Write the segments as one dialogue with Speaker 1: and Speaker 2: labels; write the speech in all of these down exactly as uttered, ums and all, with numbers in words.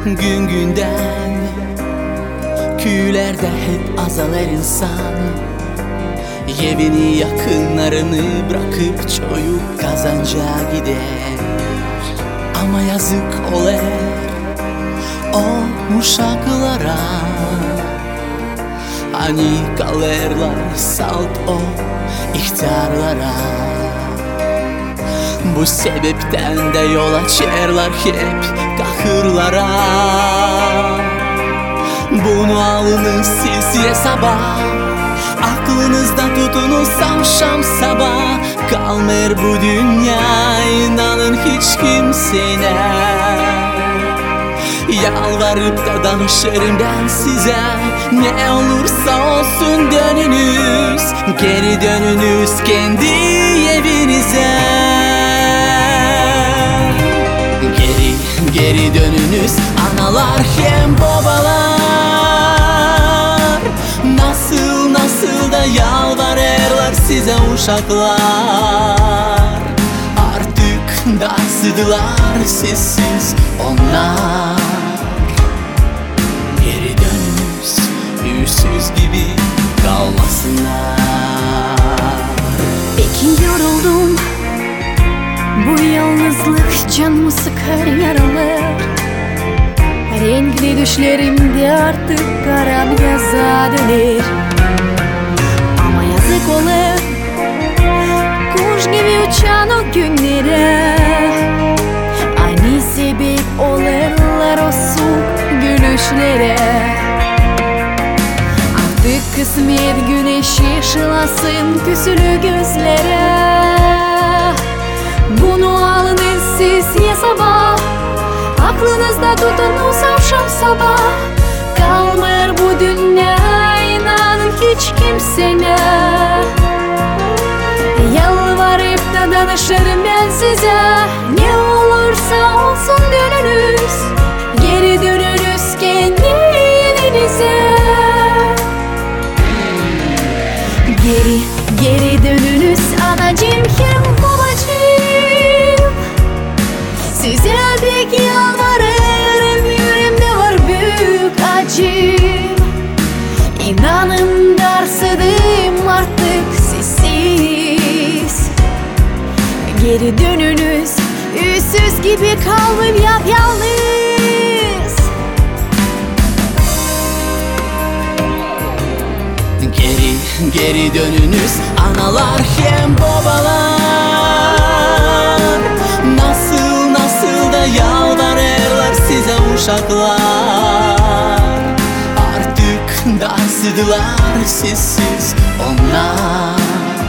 Speaker 1: gün günden. Köylerde hep azalar insan, evini yakınlarını bırakıp çocuk kazanca gider. Ama yazık olar o uşaklara, hani kalırlar salt o ihtiyarlara. Bu sebepten de yol açarlar hep kahırlara. Bunu alınız siz hesaba, aklınızda tutunuz akşam sabah. Kalmır bu dünya, inanın hiç kimsine. Yalvarıp da danışırım ben size, ne olursa olsun dönünüz, geri dönünüz kendi evinize. Geri, geri dönünüz analar hem babalar. Nasıl nasıl da yalvarırlar size uşaklar. Artık darsıdılar sessiz onlar. Geri dönünüz yüzsüz gibi kalmasınlar.
Speaker 2: Peki yoruldum, bu yalnızlık canımı sıkar yaralı. Renkli düşlerimde artık kara beyaz'a döner. Ama yazık olur kuş gibi uçan o günlere. Aynı sebep olurlar o soğuk gülüşlere. Artık kısmet güneşi ışılasın küsülü gözlere. Bunu alınız siz hesaba, aklınızda tutunuz akşam sabah. Kalmır bu dünya, inanın hiç kimsene. Yalvarıp da danışırım ben size, ne olursa olsun dönünüz, geri dönünüz kendi evinize. Geri, geri dönünüz anacığım hem babacığım. Size pek yalvarırım, yüreğimde var büyük acı. İnanın darsıdım artık sizsiz. Geri dönünüz, yüzsüz gibi kalbim yapyalnız.
Speaker 1: Geri, geri dönünüz analar hem babalar. Nasıl nasıl da yalvarırlar size uşaklar. Artık darsıdılar sessiz onlar.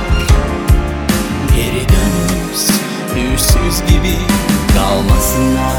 Speaker 1: Geri dönünüz yüzsüz gibi kalmasınlar.